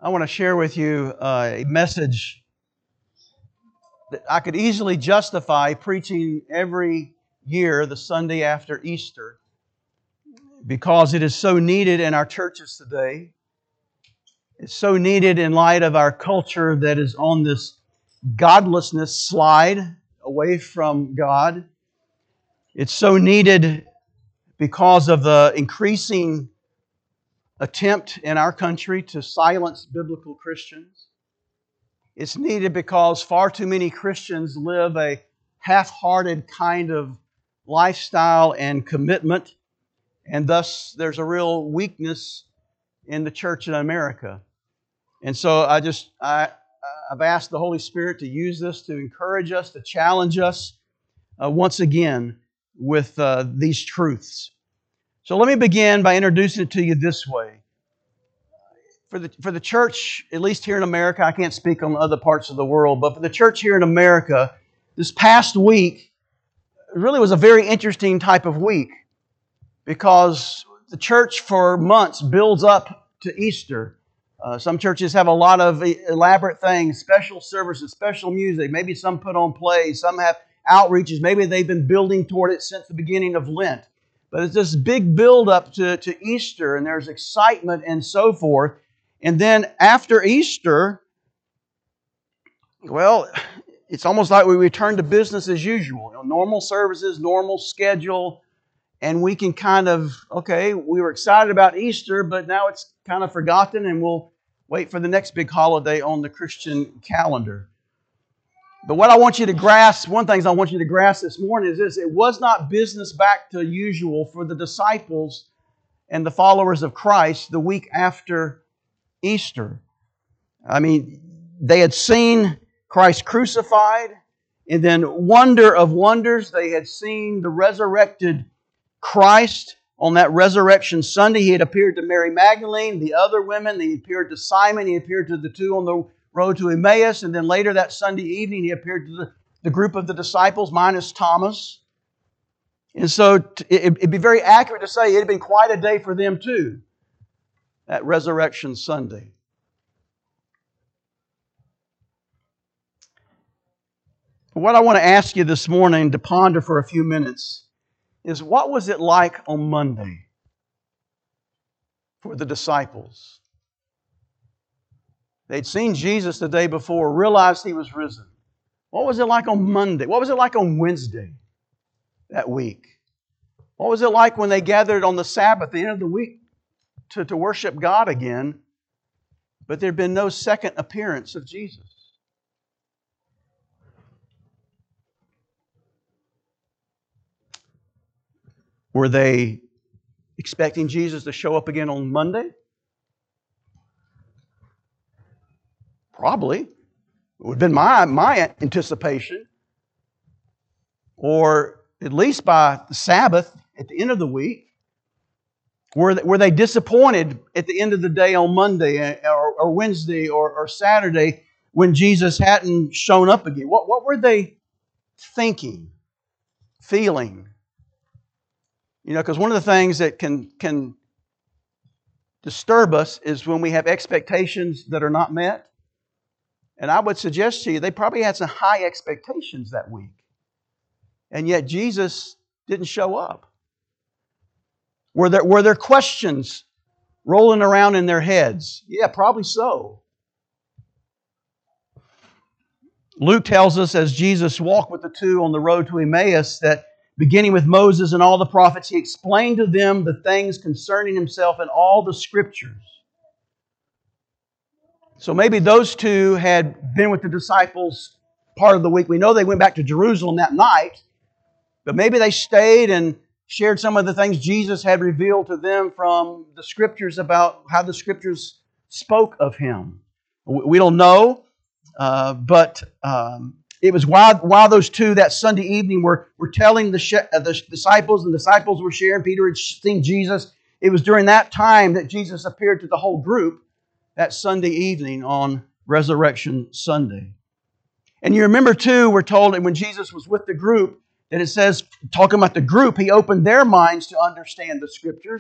I want to share with you a message that I could easily justify preaching every year the Sunday after Easter because it is so needed in our churches today. It's so needed in light of our culture that is on this godlessness slide away from God. It's so needed because of the increasing attempt in our country to silence biblical Christians. It's needed because far too many Christians live a half-hearted kind of lifestyle and commitment, and thus there's a real weakness in the church in America. And so I've asked the Holy Spirit to use this to encourage us, to challenge us once again with these truths. So let me begin by introducing it to you this way. For the church, at least here in America, I can't speak on other parts of the world, but for the church here in America, this past week really was a very interesting type of week because the church for months builds up to Easter. Some churches have a lot of elaborate things, special services, special music. Maybe some put on plays, some have outreaches. Maybe they've been building toward it since the beginning of Lent. But it's this big build up to Easter, and there's excitement and so forth. And then after Easter, well, it's almost like we return to business as usual. Normal services, normal schedule, and we can kind of, okay, we were excited about Easter, but now it's kind of forgotten, and we'll wait for the next big holiday on the Christian calendar. But what I want you to grasp, one of the things I want you to grasp this morning is this: it was not business back to usual for the disciples and the followers of Christ the week after Easter. I mean, they had seen Christ crucified, and then wonder of wonders, they had seen the resurrected Christ on that resurrection Sunday. He had appeared to Mary Magdalene, the other women. He appeared to Simon. He appeared to the two on the road to Emmaus. And then later that Sunday evening, He appeared to the group of the disciples minus Thomas. And so it'd be very accurate to say it had been quite a day for them too, that Resurrection Sunday. What I want to ask you this morning to ponder for a few minutes is, what was it like on Monday for the disciples? They'd seen Jesus the day before, realized He was risen. What was it like on Monday? What was it like on Wednesday that week? What was it like when they gathered on the Sabbath, the end of the week, to worship God again, but there had been no second appearance of Jesus? Were they expecting Jesus to show up again on Monday? Probably. It would have been my anticipation. Or at least by the Sabbath at the end of the week. Were they disappointed at the end of the day on Monday or Wednesday or Saturday when Jesus hadn't shown up again? What were they thinking, feeling? You know, because one of the things that can disturb us is when we have expectations that are not met. And I would suggest to you, they probably had some high expectations that week. And yet Jesus didn't show up. Were there questions rolling around in their heads? Yeah, probably so. Luke tells us, as Jesus walked with the two on the road to Emmaus, that beginning with Moses and all the prophets, He explained to them the things concerning Himself in all the Scriptures. So maybe those two had been with the disciples part of the week. We know they went back to Jerusalem that night, but maybe they stayed and shared some of the things Jesus had revealed to them from the Scriptures about how the Scriptures spoke of Him. We don't know, but it was while those two that Sunday evening were telling the disciples, and the disciples were sharing, Peter had seen Jesus. It was during that time that Jesus appeared to the whole group that Sunday evening on Resurrection Sunday. And you remember too, we're told that when Jesus was with the group, that it says, talking about the group, He opened their minds to understand the Scriptures.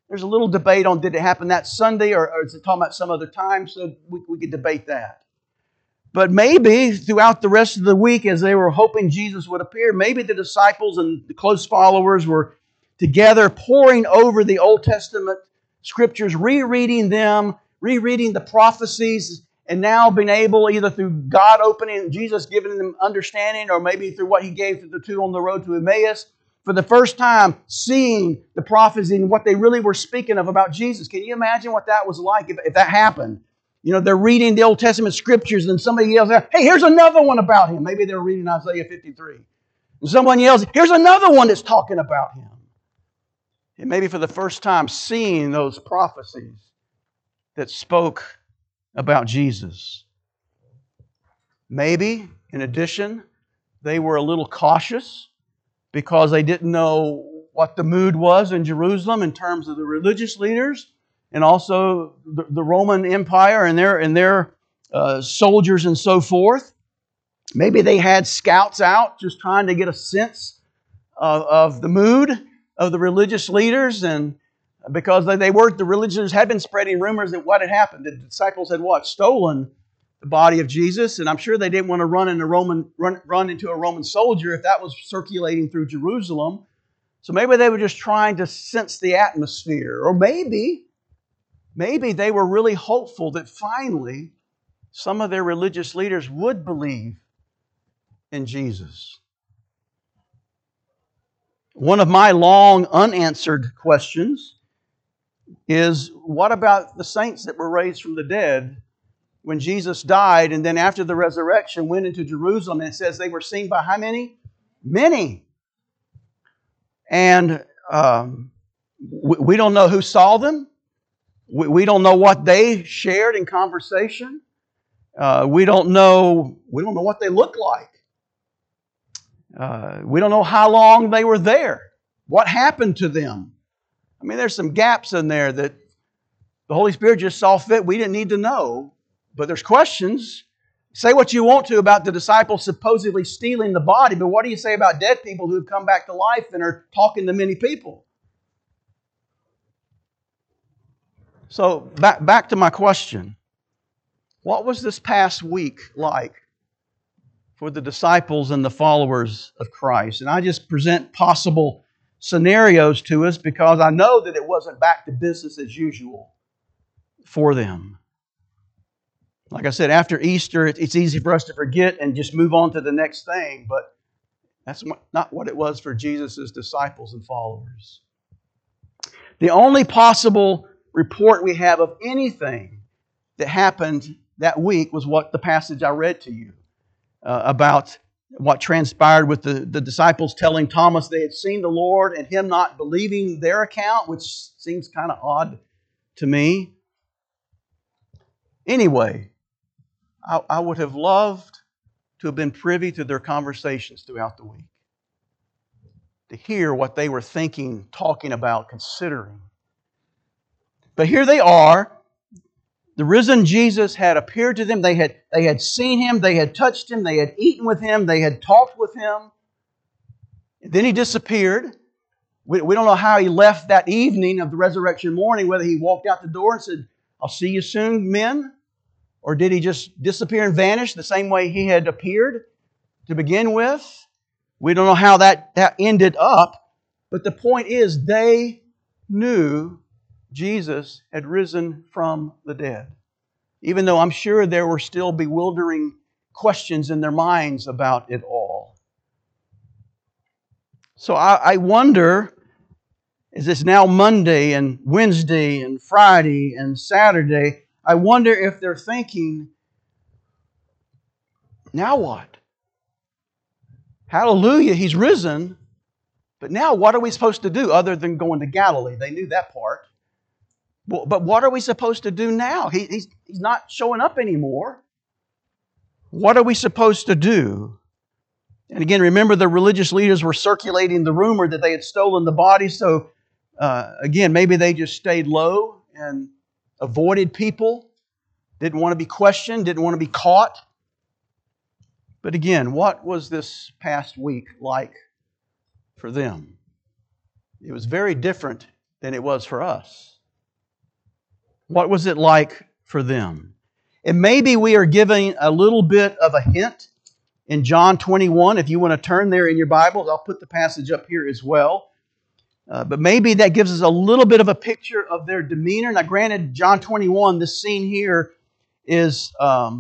There's a little debate on did it happen that Sunday or is it talking about some other time, so we could debate that. But maybe throughout the rest of the week, as they were hoping Jesus would appear, maybe the disciples and the close followers were together poring over the Old Testament Scriptures, rereading them, rereading the prophecies, and now being able, either through God opening, Jesus giving them understanding, or maybe through what He gave to the two on the road to Emmaus, for the first time seeing the prophecy and what they really were speaking of about Jesus. Can you imagine what that was like if that happened? You know, they're reading the Old Testament Scriptures and somebody yells out, hey, here's another one about Him. Maybe they're reading Isaiah 53. And someone yells, here's another one that's talking about Him. And maybe for the first time seeing those prophecies that spoke about Jesus. Maybe, in addition, they were a little cautious because they didn't know what the mood was in Jerusalem in terms of the religious leaders and also the Roman Empire and their soldiers and so forth. Maybe they had scouts out just trying to get a sense of the mood of the religious leaders, and because the religious leaders had been spreading rumors that what had happened, the disciples had stolen the body of Jesus, and I'm sure they didn't want to run into a Roman soldier if that was circulating through Jerusalem. So maybe they were just trying to sense the atmosphere, or maybe they were really hopeful that finally some of their religious leaders would believe in Jesus. One of my long unanswered questions is, what about the saints that were raised from the dead when Jesus died and then after the resurrection went into Jerusalem, and it says they were seen by how many? Many. And we don't know who saw them. We don't know what they shared in conversation. We don't know what they looked like. We don't know how long they were there. What happened to them? I mean, there's some gaps in there that the Holy Spirit just saw fit. We didn't need to know. But there's questions. Say what you want to about the disciples supposedly stealing the body, but what do you say about dead people who have come back to life and are talking to many people? So back to my question. What was this past week like for the disciples and the followers of Christ? And I just present possible scenarios to us because I know that it wasn't back to business as usual for them. Like I said, after Easter, it's easy for us to forget and just move on to the next thing, but that's not what it was for Jesus' disciples and followers. The only possible report we have of anything that happened that week was what the passage I read to you about what transpired with the disciples telling Thomas they had seen the Lord and him not believing their account, which seems kind of odd to me. Anyway, I would have loved to have been privy to their conversations throughout the week, to hear what they were thinking, talking about, considering. But here they are. The risen Jesus had appeared to them. They had seen Him. They had touched Him. They had eaten with Him. They had talked with Him. And then He disappeared. We don't know how He left that evening of the resurrection morning, whether He walked out the door and said, I'll see you soon, men. Or did He just disappear and vanish the same way He had appeared to begin with? We don't know how that ended up. But the point is, they knew Jesus had risen from the dead. Even though I'm sure there were still bewildering questions in their minds about it all. So I wonder, as it's now Monday and Wednesday and Friday and Saturday, I wonder if they're thinking, now what? Hallelujah, He's risen. But now what are we supposed to do other than going to Galilee? They knew that part. But what are we supposed to do now? He's not showing up anymore. What are we supposed to do? And again, remember the religious leaders were circulating the rumor that they had stolen the body. So again, maybe they just stayed low and avoided people. Didn't want to be questioned. Didn't want to be caught. But again, what was this past week like for them? It was very different than it was for us. What was it like for them? And maybe we are giving a little bit of a hint in John 21. If you want to turn there in your Bibles, I'll put the passage up here as well. But maybe that gives us a little bit of a picture of their demeanor. Now, granted, John 21, this scene here is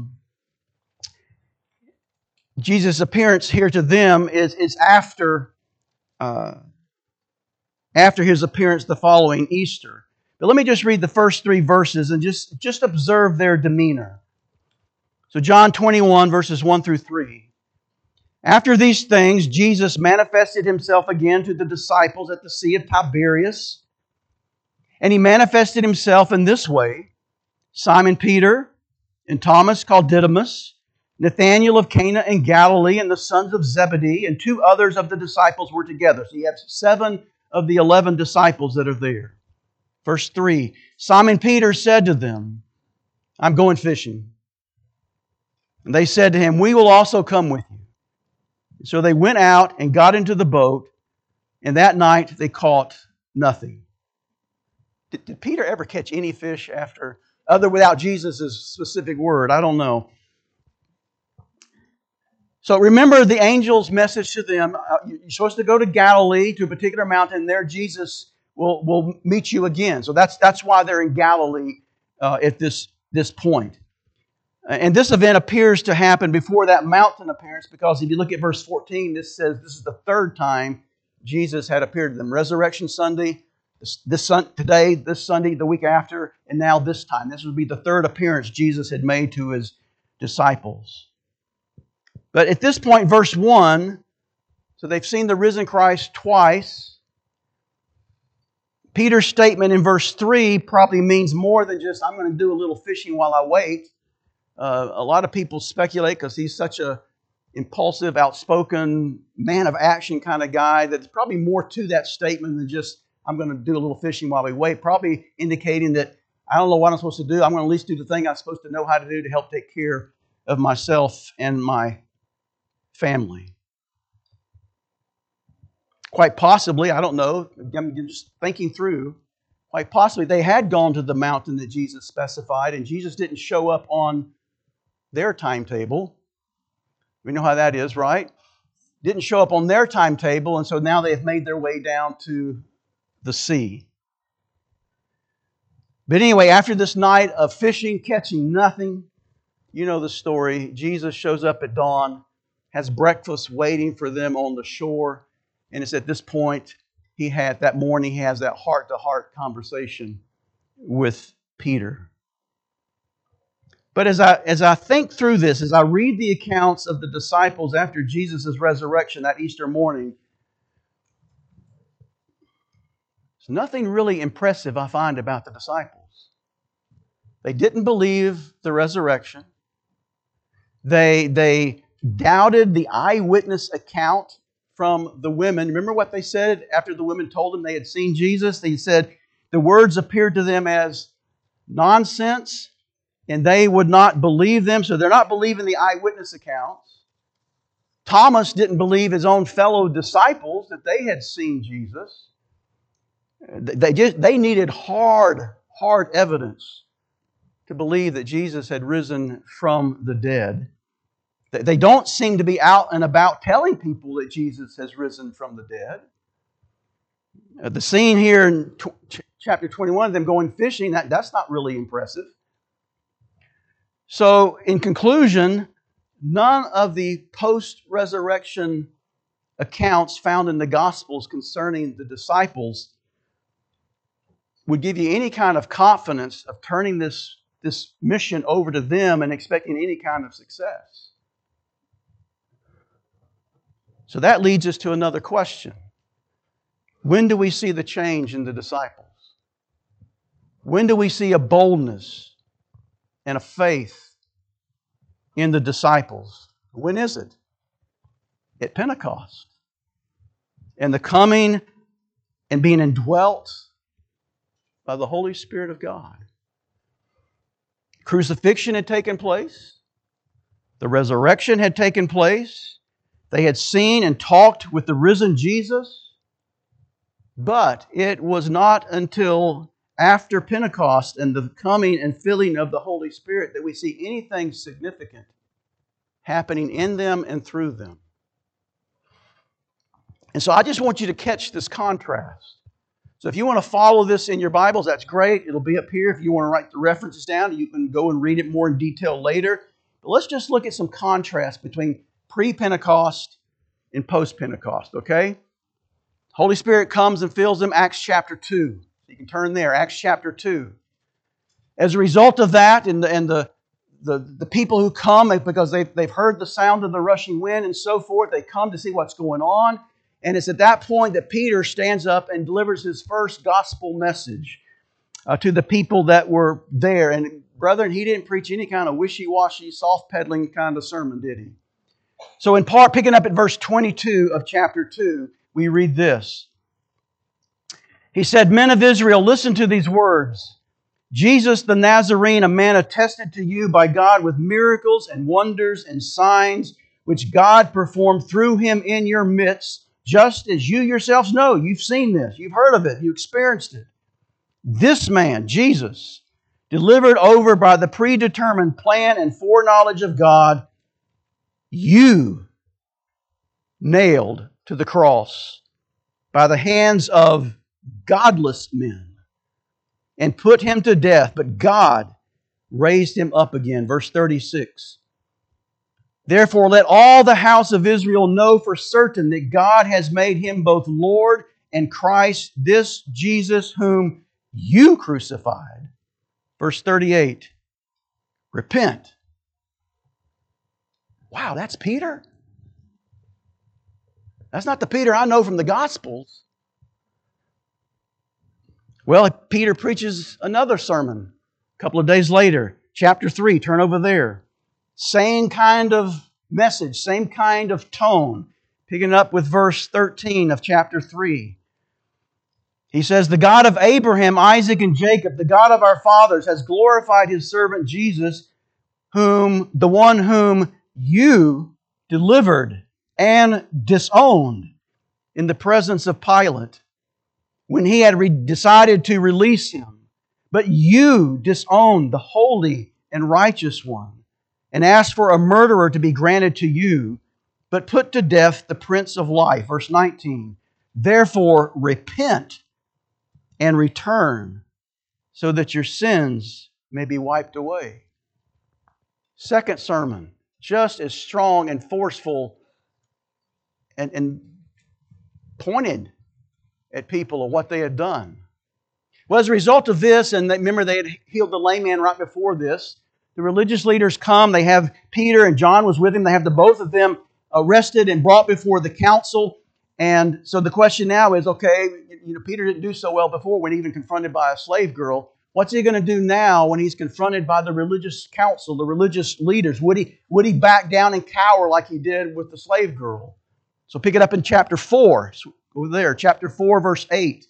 Jesus' appearance here to them is after his appearance the following Easter. But let me just read the first 3 verses and just observe their demeanor. So John 21, verses 1 through 3. After these things, Jesus manifested Himself again to the disciples at the Sea of Tiberias. And He manifested Himself in this way: Simon Peter and Thomas called Didymus, Nathanael of Cana in Galilee, and the sons of Zebedee, and 2 others of the disciples were together. So you have 7 of the 11 disciples that are there. Verse 3, Simon Peter said to them, "I'm going fishing." And they said to him, "We will also come with you." So they went out and got into the boat, and that night they caught nothing. Did Peter ever catch any fish without Jesus' specific word? I don't know. So remember the angel's message to them. You're supposed to go to Galilee, to a particular mountain. There Jesus will meet you again. So that's why they're in Galilee at this point. And this event appears to happen before that mountain appearance, because if you look at verse 14, this says this is the 3rd time Jesus had appeared to them. Resurrection Sunday, this Sunday, the week after, and now this time. This would be the 3rd appearance Jesus had made to His disciples. But at this point, verse 1, so they've seen the risen Christ twice. Peter's statement in verse 3 probably means more than just, "I'm going to do a little fishing while I wait." A lot of people speculate, because he's such a impulsive, outspoken, man of action kind of guy, that there's probably more to that statement than just, "I'm going to do a little fishing while we wait." Probably indicating that, I don't know what I'm supposed to do. I'm going to at least do the thing I'm supposed to know how to do to help take care of myself and my family. Quite possibly, I don't know, I'm just thinking through, quite possibly they had gone to the mountain that Jesus specified, and Jesus didn't show up on their timetable. We know how that is, right? Didn't show up on their timetable, and so now they have made their way down to the sea. But anyway, after this night of fishing, catching nothing, you know the story. Jesus shows up at dawn, has breakfast waiting for them on the shore, and it's at this point that morning he has that heart-to-heart conversation with Peter. But as I think through this, as I read the accounts of the disciples after Jesus' resurrection that Easter morning, there's nothing really impressive I find about the disciples. They didn't believe the resurrection. They doubted the eyewitness account from the women. Remember what they said after the women told them they had seen Jesus? They said the words appeared to them as nonsense, and they would not believe them, so they're not believing the eyewitness accounts. Thomas didn't believe his own fellow disciples that they had seen Jesus. They needed hard evidence to believe that Jesus had risen from the dead. They don't seem to be out and about telling people that Jesus has risen from the dead. The scene here in chapter 21, them going fishing, that's not really impressive. So, in conclusion, none of the post-resurrection accounts found in the Gospels concerning the disciples would give you any kind of confidence of turning this mission over to them and expecting any kind of success. So that leads us to another question. When do we see the change in the disciples? When do we see a boldness and a faith in the disciples? When is it? At Pentecost. And the coming and being indwelt by the Holy Spirit of God. Crucifixion had taken place. The resurrection had taken place. They had seen and talked with the risen Jesus. But it was not until after Pentecost and the coming and filling of the Holy Spirit that we see anything significant happening in them and through them. And so I just want you to catch this contrast. So if you want to follow this in your Bibles, that's great. It'll be up here. If you want to write the references down, you can go and read it more in detail later. But let's just look at some contrast between pre-Pentecost and post-Pentecost, okay? Holy Spirit comes and fills them, Acts chapter 2. You can turn there, Acts chapter 2. As a result of that, and the people who come, because they've heard the sound of the rushing wind and so forth, they come to see what's going on. And it's at that point that Peter stands up and delivers his first gospel message to the people that were there. And brethren, he didn't preach any kind of wishy-washy, soft-pedaling kind of sermon, did he? So in part, picking up at verse 22 of chapter 2, we read this. He said, "Men of Israel, listen to these words. Jesus the Nazarene, a man attested to you by God with miracles and wonders and signs, which God performed through him in your midst, just as you yourselves know." You've seen this. You've heard of it. You experienced it. "This man, Jesus, delivered over by the predetermined plan and foreknowledge of God, you nailed to the cross by the hands of godless men and put him to death, but God raised him up again." Verse 36. "Therefore let all the house of Israel know for certain that God has made him both Lord and Christ, this Jesus whom you crucified." Verse 38. "Repent." Wow, that's Peter? That's not the Peter I know from the Gospels. Well, Peter preaches another sermon a couple of days later. Chapter 3, turn over there. Same kind of message, same kind of tone. Picking up with verse 13 of chapter 3. He says, "The God of Abraham, Isaac, and Jacob, the God of our fathers, has glorified His servant Jesus, the one whom you delivered and disowned in the presence of Pilate, when he had decided to release him. But you disowned the holy and righteous one, and asked for a murderer to be granted to you, but put to death the Prince of Life." Verse 19. "Therefore repent and return, so that your sins may be wiped away." Second sermon, just as strong and forceful and pointed at people of what they had done. Well, as a result of this, and remember they had healed the lame man right before this, the religious leaders come, they have Peter and John was with him, they have the both of them arrested and brought before the council. And so the question now is, okay, Peter didn't do so well before when even confronted by a slave girl. What's he going to do now when he's confronted by the religious council, the religious leaders? Would he back down and cower like he did with the slave girl? So pick it up in chapter 4. So go there, chapter 4, verse 8.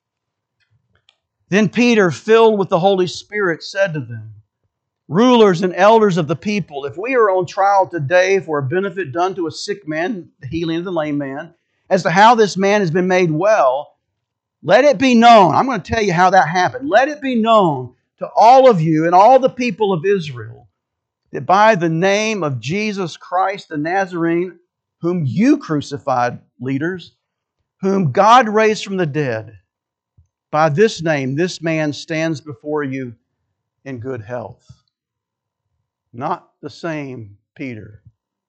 "Then Peter, filled with the Holy Spirit, said to them, 'Rulers and elders of the people, if we are on trial today for a benefit done to a sick man,'" the healing of the lame man, "'as to how this man has been made well, let it be known,'" I'm going to tell you how that happened, "'let it be known to all of you and all the people of Israel, that by the name of Jesus Christ the Nazarene, whom you crucified, leaders, whom God raised from the dead, by this name this man stands before you in good health.'" Not the same Peter.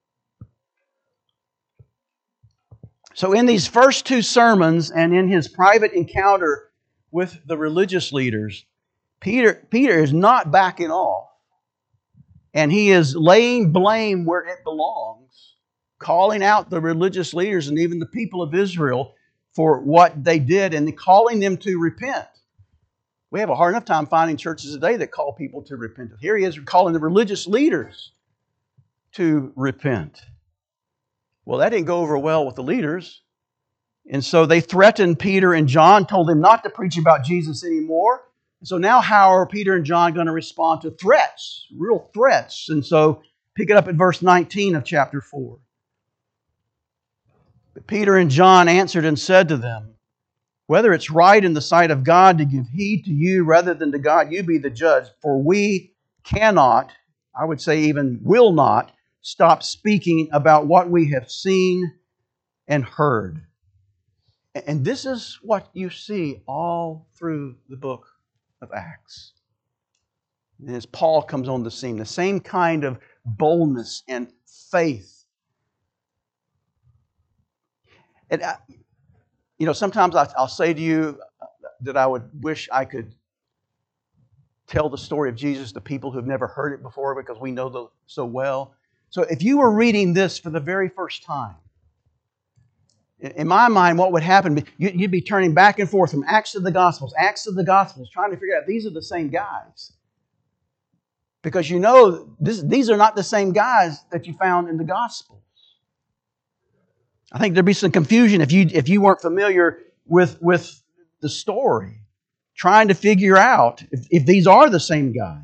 So in these first two sermons and in his private encounter with the religious leaders, Peter is not backing off. And he is laying blame where it belongs, calling out the religious leaders and even the people of Israel for what they did and calling them to repent. We have a hard enough time finding churches today that call people to repent. Here he is calling the religious leaders to repent. Well, that didn't go over well with the leaders. And so they threatened Peter and John, told them not to preach about Jesus anymore. And so now how are Peter and John going to respond to threats, real threats? And so pick it up at verse 19 of chapter 4. "But Peter and John answered and said to them, whether it's right in the sight of God to give heed to you rather than to God, you be the judge. For we cannot, I would say even will not, stop speaking about what we have seen and heard. And this is what you see all through the book of Acts. And as Paul comes on the scene, the same kind of boldness and faith. And sometimes I'll say to you that I would wish I could tell the story of Jesus to people who've never heard it before because we know so well. So if you were reading this for the very first time, in my mind, what would happen? You'd be turning back and forth from Acts to the Gospels, trying to figure out these are the same guys. Because you know these are not the same guys that you found in the Gospels. I think there'd be some confusion if you weren't familiar with the story, trying to figure out if these are the same guys.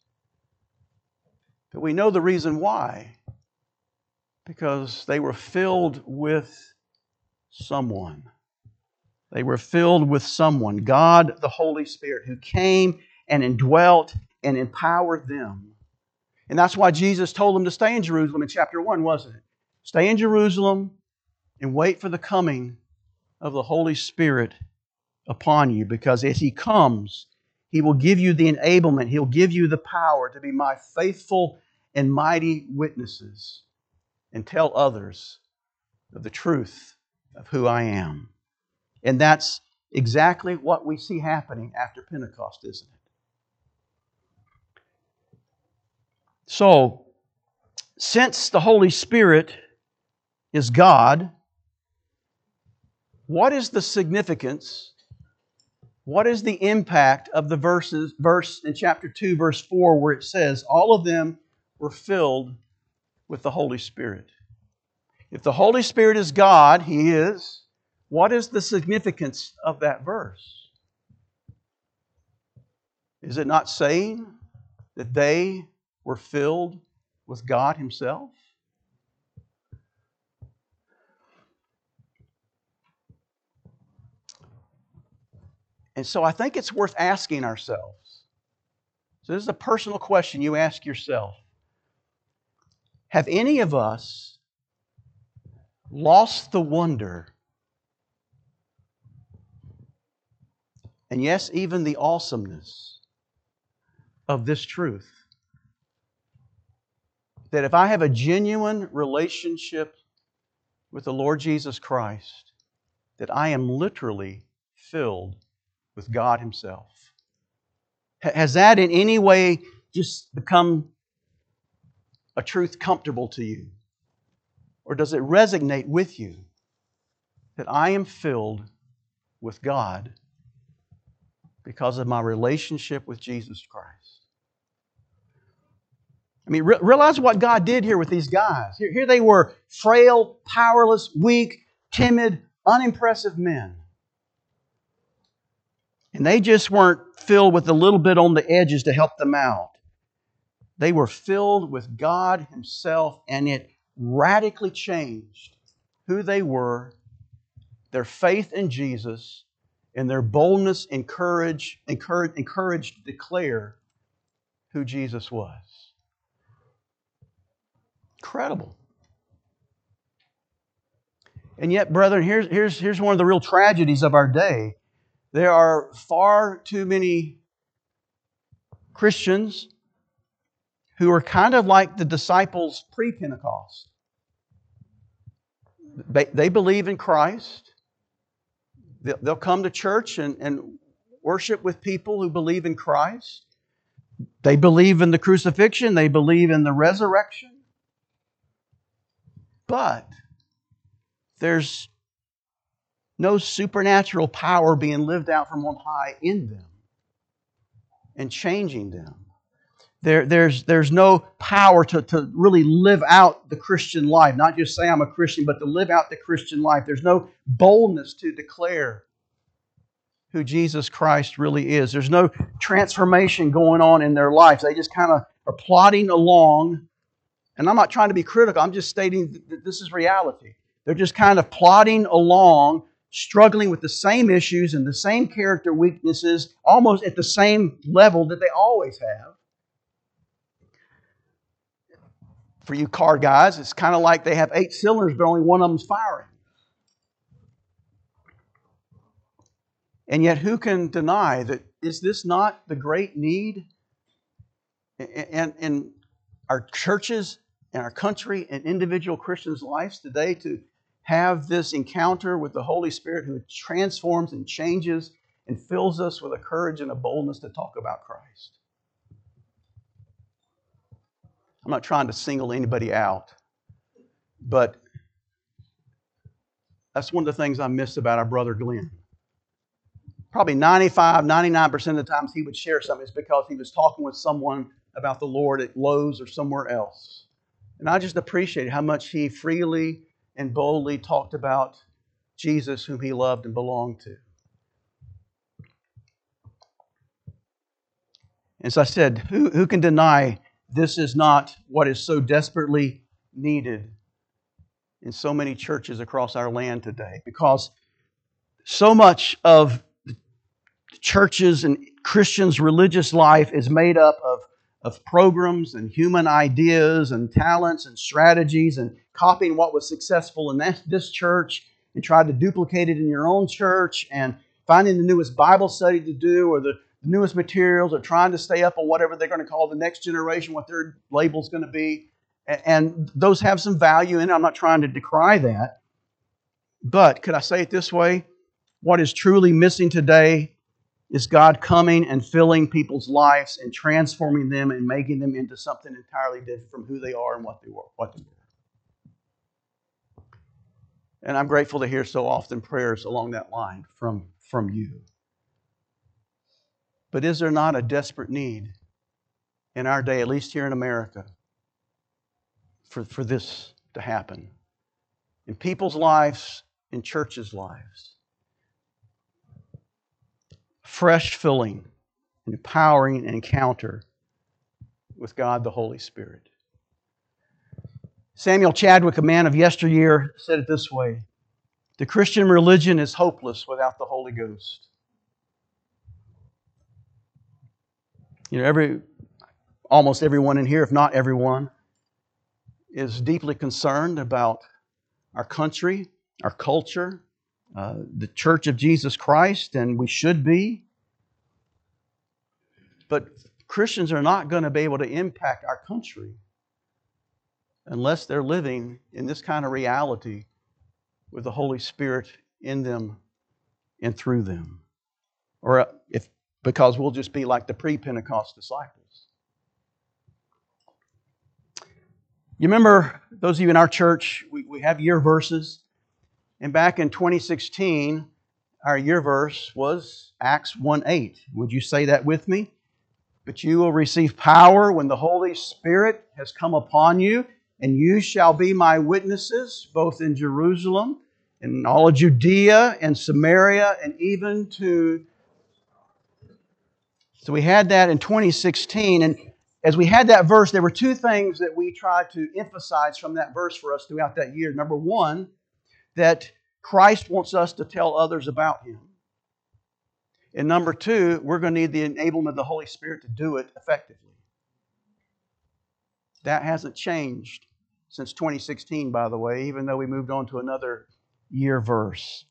But we know the reason why. Because they were filled with someone. They were filled with someone, God the Holy Spirit, who came and indwelt and empowered them. And that's why Jesus told them to stay in Jerusalem in chapter 1, wasn't it? Stay in Jerusalem and wait for the coming of the Holy Spirit upon you, because as He comes, He will give you the enablement, He'll give you the power to be my faithful and mighty witnesses and tell others of the truth of who I am. And that's exactly what we see happening after Pentecost, isn't it? So, since the Holy Spirit is God, what is the significance? What is the impact of the verse in chapter 2, verse 4, where it says, all of them were filled with the Holy Spirit? If the Holy Spirit is God, He is, what is the significance of that verse? Is it not saying that they were filled with God Himself? And so I think it's worth asking ourselves. So this is a personal question you ask yourself. Have any of us lost the wonder, and yes, even the awesomeness of this truth? That if I have a genuine relationship with the Lord Jesus Christ, that I am literally filled with God Himself. Has that in any way just become a truth comfortable to you? Or does it resonate with you that I am filled with God because of my relationship with Jesus Christ? I mean, realize what God did here with these guys. Here they were, frail, powerless, weak, timid, unimpressive men. And they just weren't filled with a little bit on the edges to help them out. They were filled with God Himself, and it radically changed who they were, their faith in Jesus, and their boldness and courage to declare who Jesus was. Incredible. And yet, brethren, here's one of the real tragedies of our day. There are far too many Christians who are kind of like the disciples pre-Pentecost. They believe in Christ. They'll come to church and worship with people who believe in Christ. They believe in the crucifixion. They believe in the resurrection. But there's no supernatural power being lived out from on high in them and changing them. There's no power to really live out the Christian life. Not just say I'm a Christian, but to live out the Christian life. There's no boldness to declare who Jesus Christ really is. There's no transformation going on in their lives. They just kind of are plodding along. And I'm not trying to be critical. I'm just stating that this is reality. They're just kind of plodding along, struggling with the same issues and the same character weaknesses, almost at the same level that they always have. For you car guys, it's kind of like they have 8 cylinders, but only one of them's firing. And yet, who can deny that? Is this not the great need in our churches, in our country, and individual Christians' lives today to have this encounter with the Holy Spirit who transforms and changes and fills us with a courage and a boldness to talk about Christ? I'm not trying to single anybody out, but that's one of the things I miss about our brother Glenn. Probably 95, 99% of the times he would share something, it's because he was talking with someone about the Lord at Lowe's or somewhere else. And I just appreciated how much he freely and boldly talked about Jesus, whom he loved and belonged to. As I said, who can deny this is not what is so desperately needed in so many churches across our land today? Because so much of the churches and Christians' religious life is made up of programs and human ideas and talents and strategies and copying what was successful in this church and trying to duplicate it in your own church and finding the newest Bible study to do or the newest materials or trying to stay up on whatever they're going to call the next generation, what their label's going to be. And those have some value in it. I'm not trying to decry that. But could I say it this way? What is truly missing today is God coming and filling people's lives and transforming them and making them into something entirely different from who they are and what they were. And I'm grateful to hear so often prayers along that line from you. But is there not a desperate need in our day, at least here in America, for this to happen? In people's lives, in churches' lives. Fresh filling, and empowering encounter with God the Holy Spirit. Samuel Chadwick, a man of yesteryear, said it this way: the Christian religion is hopeless without the Holy Ghost. You know, almost everyone in here, if not everyone, is deeply concerned about our country, our culture, the Church of Jesus Christ, and we should be. But Christians are not going to be able to impact our country unless they're living in this kind of reality with the Holy Spirit in them and through them. Or because we'll just be like the pre-Pentecost disciples. You remember, those of you in our church, we have year verses. And back in 2016, our year verse was Acts 1:8. Would you say that with me? But you will receive power when the Holy Spirit has come upon you, and you shall be my witnesses, both in Jerusalem, in all of Judea and Samaria, and even to... So we had that in 2016, and as we had that verse, there were 2 things that we tried to emphasize from that verse for us throughout that year. Number 1, that Christ wants us to tell others about Him. And number 2, we're going to need the enablement of the Holy Spirit to do it effectively. That hasn't changed since 2016, by the way, even though we moved on to another year verse.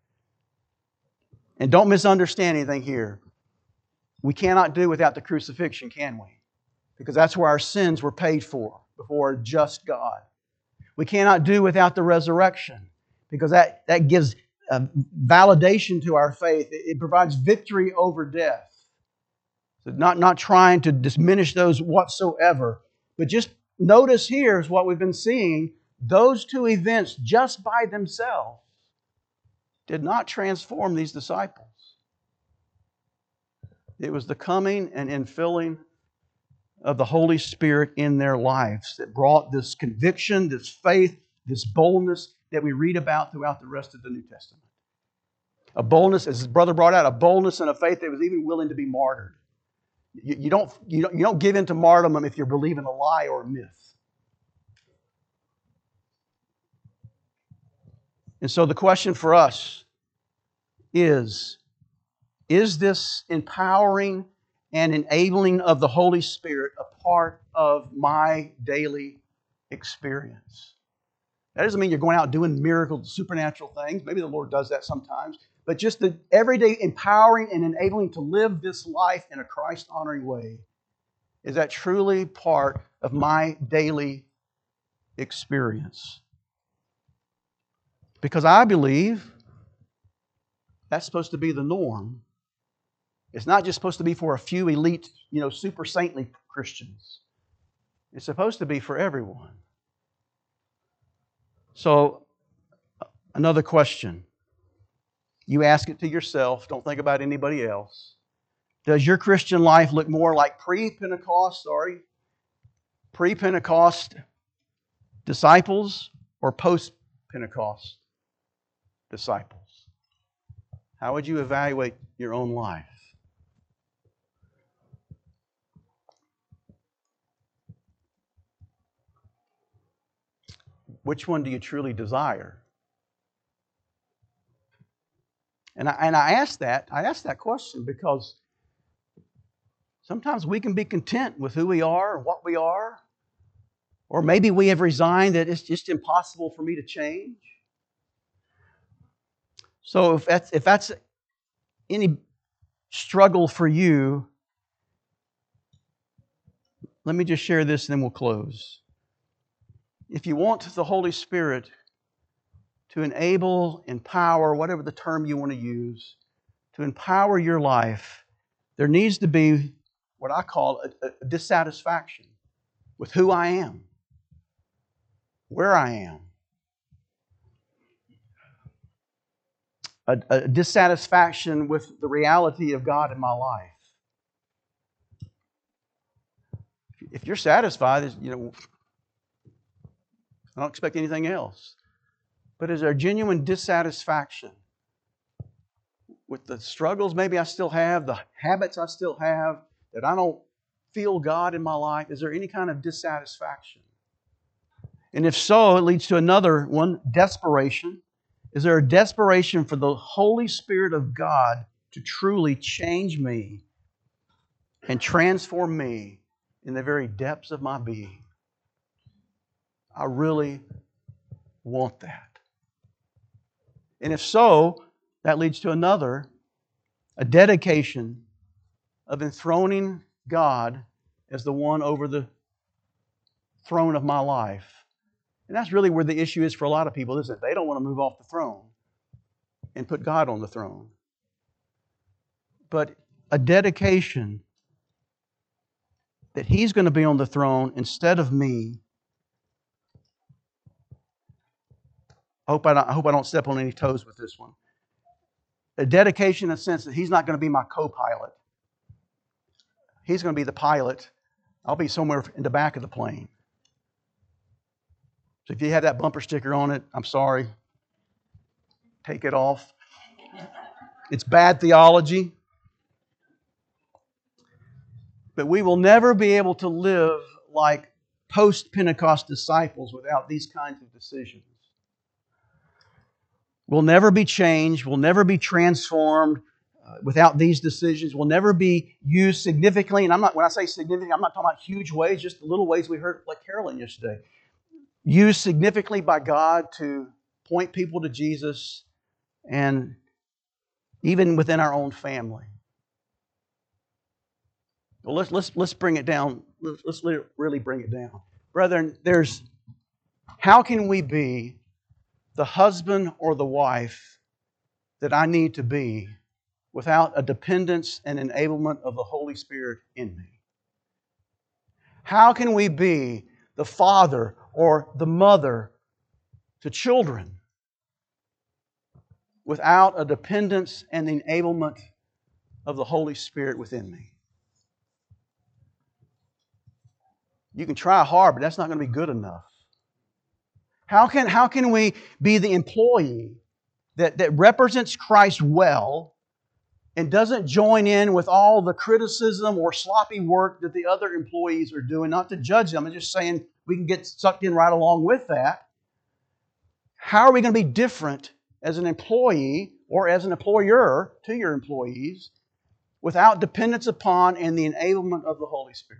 And don't misunderstand anything here. We cannot do without the crucifixion, can we? Because that's where our sins were paid for before a just God. We cannot do without the resurrection, because that gives validation to our faith. It provides victory over death. So not trying to diminish those whatsoever. But just notice here is what we've been seeing. Those 2 events just by themselves did not transform these disciples. It was the coming and infilling of the Holy Spirit in their lives that brought this conviction, this faith, this boldness that we read about throughout the rest of the New Testament. A boldness, as his brother brought out, a boldness and a faith that was even willing to be martyred. You don't give in to martyrdom if you're believing a lie or a myth. And so the question for us is this empowering and enabling of the Holy Spirit a part of my daily experience? That doesn't mean you're going out doing miracles, supernatural things. Maybe the Lord does that sometimes. But just the everyday empowering and enabling to live this life in a Christ-honoring way. Is that truly part of my daily experience? Because I believe that's supposed to be the norm. It's not just supposed to be for a few elite, super saintly Christians. It's supposed to be for everyone. So, another question. You ask it to yourself. Don't think about anybody else. Does your Christian life look more like pre-Pentecost disciples or post-Pentecost disciples? How would you evaluate your own life? Which one do you truly desire? And I ask that question because sometimes we can be content with who we are or what we are. Or maybe we have resigned that it's just impossible for me to change. So if that's any struggle for you, let me just share this and then we'll close. If you want the Holy Spirit to enable, empower, whatever the term you want to use, to empower your life, there needs to be what I call a dissatisfaction with who I am, where I am. A dissatisfaction with the reality of God in my life. If you're satisfied, I don't expect anything else. But is there a genuine dissatisfaction with the struggles maybe I still have, the habits I still have, that I don't feel God in my life? Is there any kind of dissatisfaction? And if so, it leads to another one, desperation. Is there a desperation for the Holy Spirit of God to truly change me and transform me in the very depths of my being? I really want that. And if so, that leads to another, a dedication of enthroning God as the one over the throne of my life. And that's really where the issue is for a lot of people, isn't it? They don't want to move off the throne and put God on the throne. But a dedication that He's going to be on the throne instead of me. I hope I don't step on any toes with this one. A dedication in the sense that He's not going to be my co-pilot. He's going to be the pilot. I'll be somewhere in the back of the plane. So if you have that bumper sticker on it, I'm sorry. Take it off. It's bad theology. But we will never be able to live like post-Pentecost disciples without these kinds of decisions. We'll never be changed. We'll never be transformed without these decisions. We'll never be used significantly. And when I say significant, I'm not talking about huge ways, just the little ways we heard like Carolyn yesterday. Used significantly by God to point people to Jesus, and even within our own family. Well, let's bring it down. Let's really bring it down. Brethren, how can we be the husband or the wife that I need to be without a dependence and enablement of the Holy Spirit in me? How can we be the father or the mother to children without a dependence and enablement of the Holy Spirit within me? You can try hard, but that's not going to be good enough. How can we be the employee that represents Christ well and doesn't join in with all the criticism or sloppy work that the other employees are doing? Not to judge them, I'm just saying we can get sucked in right along with that. How are we going to be different as an employee or as an employer to your employees without dependence upon and the enablement of the Holy Spirit?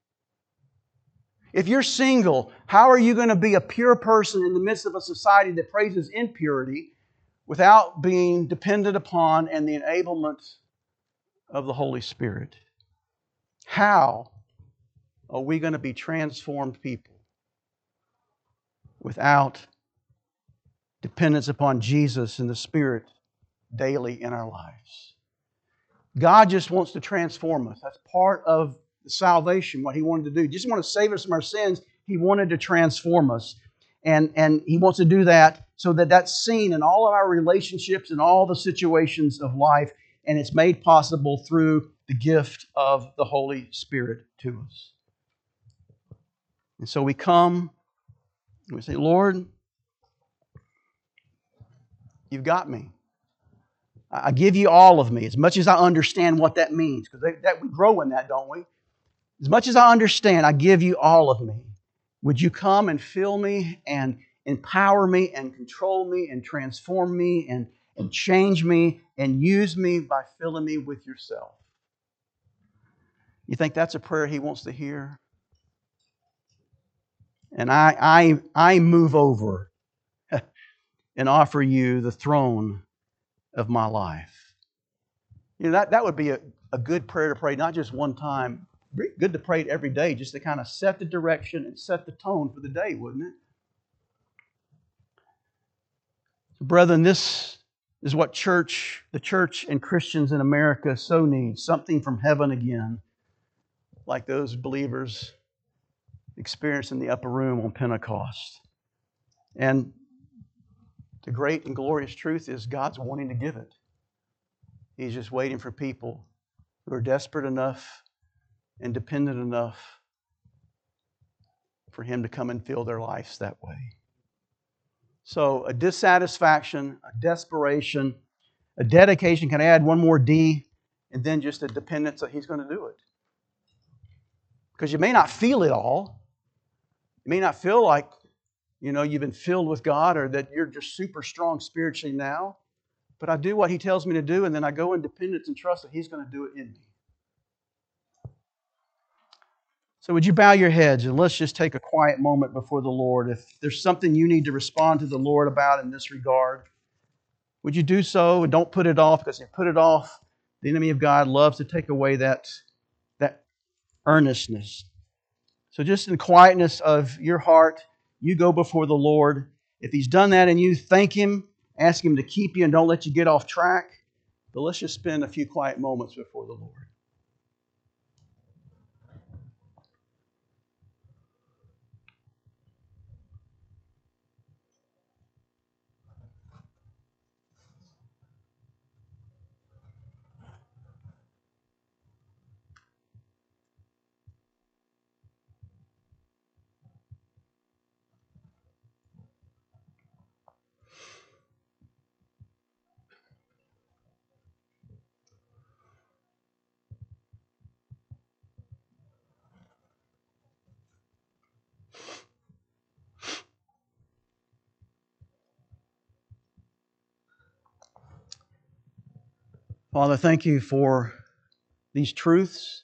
If you're single, how are you going to be a pure person in the midst of a society that praises impurity without being dependent upon and the enablement of the Holy Spirit? How are we going to be transformed people without dependence upon Jesus and the Spirit daily in our lives? God just wants to transform us. That's part of salvation, what He wanted to do. He just wanted to save us from our sins. He wanted to transform us. And He wants to do that so that that's seen in all of our relationships and all the situations of life. And it's made possible through the gift of the Holy Spirit to us. And so we come and we say, Lord, You've got me. I give You all of me, as much as I understand what that means. Because we grow in that, don't we? As much as I understand, I give You all of me. Would You come and fill me and empower me and control me and transform me and change me and use me by filling me with Yourself? You think that's a prayer He wants to hear? And I move over and offer You the throne of my life. You know, that would be a good prayer to pray, not just one time. Good to pray it every day, just to kind of set the direction and set the tone for the day, wouldn't it? So, brethren, this is what the church and Christians in America so need. Something from heaven again, like those believers experienced in the upper room on Pentecost. And the great and glorious truth is God's wanting to give it. He's just waiting for people who are desperate enough and dependent enough for Him to come and fill their lives that way. So a dissatisfaction, a desperation, a dedication, can I add one more D, and then just a dependence that He's going to do it. Because you may not feel it all. You may not feel like, you've been filled with God or that you're just super strong spiritually now. But I do what He tells me to do, and then I go in dependence and trust that He's going to do it in me. So would you bow your heads and let's just take a quiet moment before the Lord. If there's something you need to respond to the Lord about in this regard, would you do so? And don't put it off, because if you put it off, the enemy of God loves to take away that earnestness. So just in the quietness of your heart, you go before the Lord. If He's done that in you, thank Him. Ask Him to keep you and don't let you get off track. But let's just spend a few quiet moments before the Lord. Father, thank You for these truths.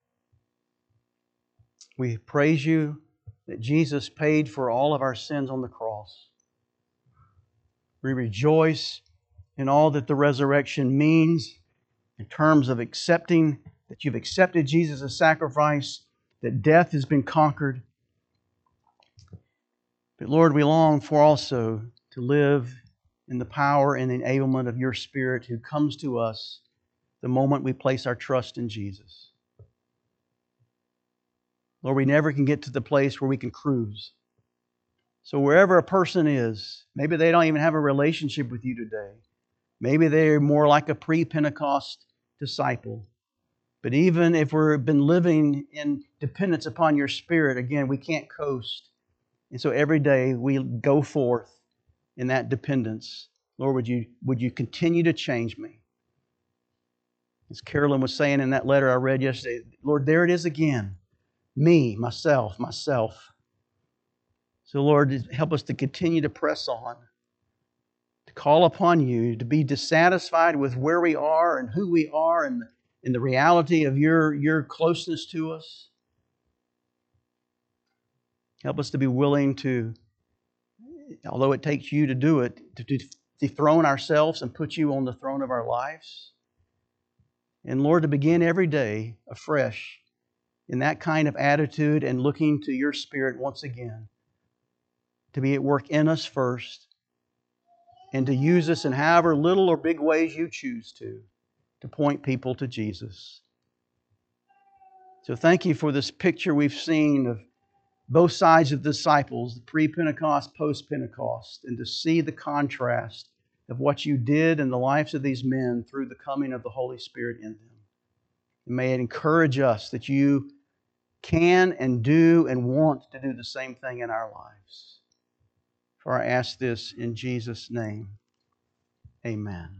We praise You that Jesus paid for all of our sins on the cross. We rejoice in all that the resurrection means in terms of accepting that You've accepted Jesus' sacrifice, that death has been conquered. But Lord, we long for also to live in the power and enablement of Your Spirit, who comes to us the moment we place our trust in Jesus. Lord, we never can get to the place where we can cruise. So wherever a person is, maybe they don't even have a relationship with You today. Maybe they're more like a pre-Pentecost disciple. But even if we've been living in dependence upon Your Spirit, again, we can't coast. And so every day we go forth in that dependence. Lord, would you continue to change me? As Carolyn was saying in that letter I read yesterday, Lord, there it is again. Me, myself. So Lord, help us to continue to press on to call upon You, to be dissatisfied with where we are and who we are and the reality of Your closeness to us. Help us to be willing to, although it takes You to do it, to dethrone ourselves and put You on the throne of our lives. And Lord, to begin every day afresh in that kind of attitude and looking to Your Spirit once again to be at work in us first and to use us in however little or big ways You choose to point people to Jesus. So thank You for this picture we've seen of both sides of the disciples, the pre-Pentecost, post-Pentecost, and to see the contrast of what You did in the lives of these men through the coming of the Holy Spirit in them. And may it encourage us that You can and do and want to do the same thing in our lives. For I ask this in Jesus' name. Amen.